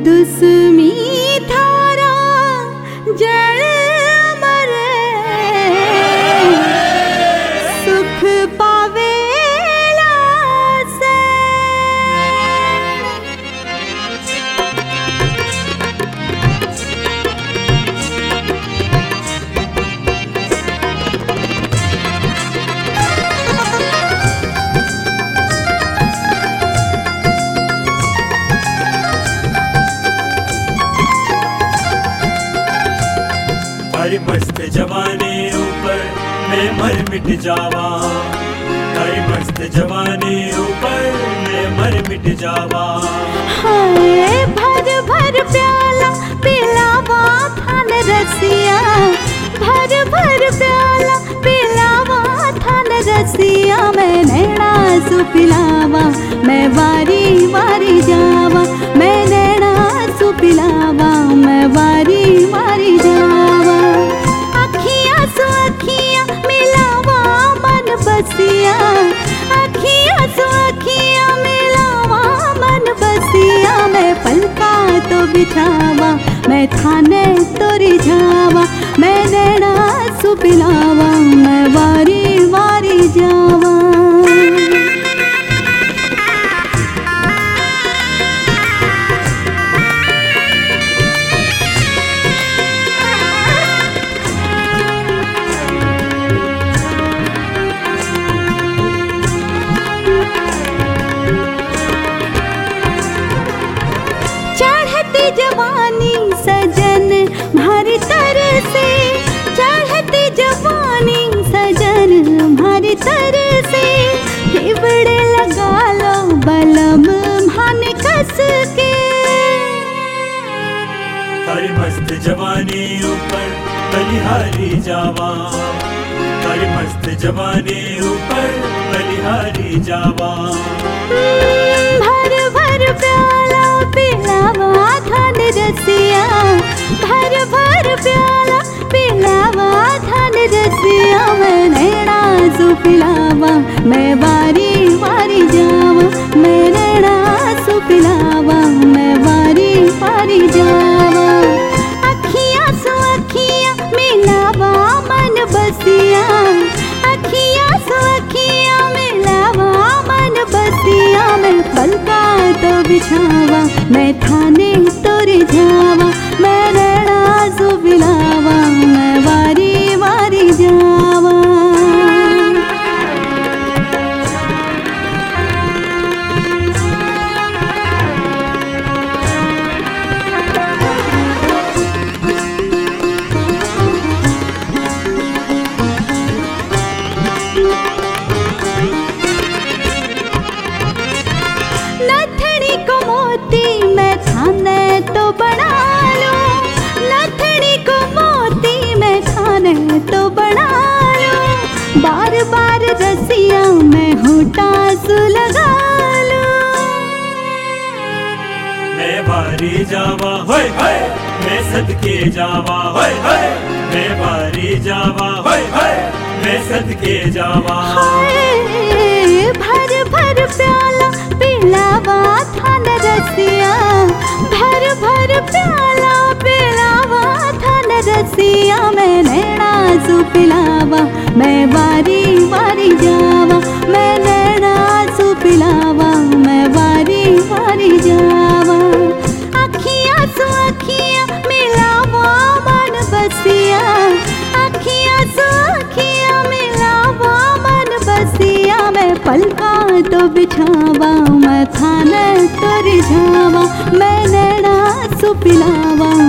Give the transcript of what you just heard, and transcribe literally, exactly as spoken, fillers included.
दुश्मी थारा जल मरे सुख पावेला से। तारी मस्त जवानी ऊपर मैं मर मिट जावा, तारी मस्त जवानी ऊपर मैं मर मिट जावा। हाय भर भर प्याला पिलावा थान रसिया, भर भर प्याला पिलावा थान रसिया। मैं नैना सु पिलावा मैं वारी वारी जावा, मैं नैना सु पिलावा मैं वारी वारी जावा। अखियाँ सु अखियाँ मिलावा मन बसिया, अखियाँ सु अखियाँ मिलावा मन बसिया। मैं पलका तो बिछावा मैं थाने तो रिझावा, मैं नैना सु पिलावा मैं वारी वारी जावा। जवानी सजन भारी तर से, चढ़ती जवानी सजन भारी तर से। हिबड़े लगा लो बलम भान कस के, तारी मस्त जवानी ऊपर बलिहारी जावा, तारी मस्त जवानी ऊपर बलिहारी जावा। भर भर प्याला पिलावा थान रसिया, भर भर प्याला पिलावा थान रसिया। मैं नैना सु पिलावा मैं वारी वारी जावा, मैं नैना सु पिलावा मैं वारी वारी जावा। अखियाँ सु अखियाँ मिलावा मन बसिया, अखियाँ सु अखियाँ मिलावा मन बसिया। मैं पलका तो बिछावा मैं थाने तो रिझावा, मैं नैना सु पिलावा मैं वारी वारी जावा। नथनी को मोती मैं थाने तो बना लूं, नथनी को मोती मैं थाने तो बना लूं। बार बार रसिया मैं होठा सु लगा लूं। मैं वारी जावा होय होय, मैं सदके जावा होय होय, मैं वारी जावा होय होय, मैं सदके जावा। हाय भर भर प्याला पिलावा थान रसिया, भर भर प्याला पिलावा थान रसिया। मैं नैना सु पिलावा मैं वारी वारी जावा, मैं नैना सु पिलावा मैं वारी वारी जावा। अखियाँ सु अखियाँ मिलावा मन बसिया, अखियाँ सु अखियाँ मिलावा मन बसिया। मैं पलका तो बिछावा मैं थाने तो रिझावा, मैं नैना सु पिलावा